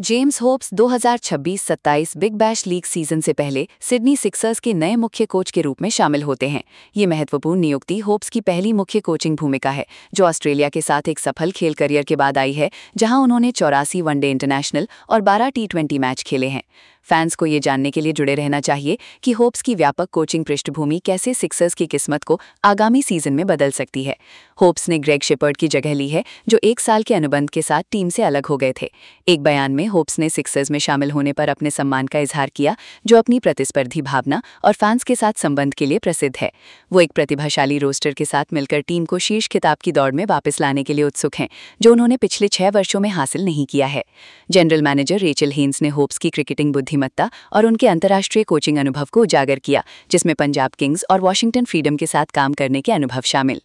James Hopes 2026-27 Big Bash League season से पहले Sydney Sixers के नए मुख्य कोच के रूप में शामिल होते हैं। ये महत्वपूर्ण नियुक्ति होप्स की पहली मुख्य कोचिंग भूमिका है, जो ऑस्ट्रेलिया के साथ एक सफल खेल करियर के बाद आई है, जहां उन्होंने 84 वनडे इंटरनेशनल और 12 टी20 मैच खेले हैं। फैंस को ये जानने के लिए जुड़े रहना चाहिए कि होप्स की व्यापक कोचिंग पृष्ठभूमि कैसे सिक्सर्स की किस्मत को आगामी सीजन में बदल सकती है। होप्स ने ग्रेग शेपर्ड की जगह ली है, जो 1 साल के अनुबंध के साथ टीम से अलग हो गए थे। एक बयान में होप्स ने सिक्सर्स में शामिल होने पर अपने सम्मान का इजहार किया, जो अपनी प्रतिस्पर्धी भावना और फैंस के साथ संबंध के लिए प्रसिद्ध है। वो एक प्रतिभाशाली रोस्टर के साथ मिलकर टीम को शीर्ष खिताब की दौड़ में वापस लाने के लिए उत्सुक हैं, जो उन्होंने पिछले 6 वर्षों में हासिल नहीं किया है। जनरल मैनेजर रेचल हेन्स ने होप्स की क्रिकेटिंग बुद्धिमत्ता और उनके अंतर्राष्ट्रीय कोचिंग अनुभव को उजागर किया, जिसमें पंजाब किंग्स और वॉशिंगटन फ्रीडम के साथ काम करने के अनुभव शामिल।